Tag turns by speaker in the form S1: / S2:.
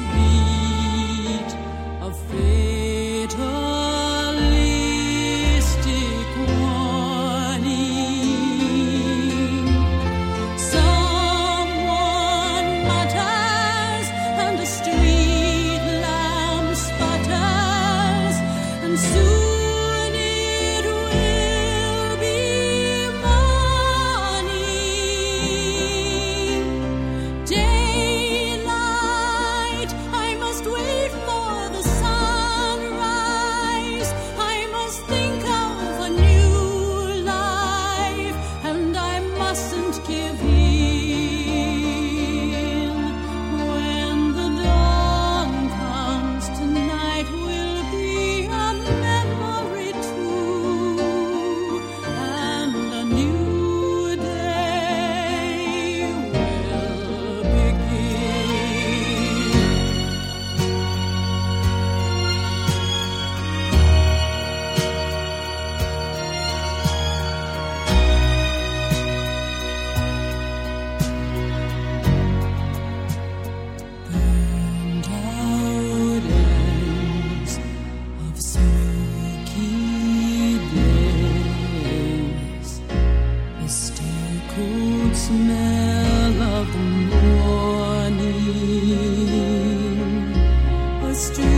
S1: beat of fatalistic warning. Someone mutters and the street lamp sputters, and soon it will be morning. Daylight, I must wait for the sunrise. I must think of a new life, and I mustn't give in. When the dawn comes, tonight will be a memory too, and a new day will begin. Burned out ends of smoky days, the stale cold smell of the morning, a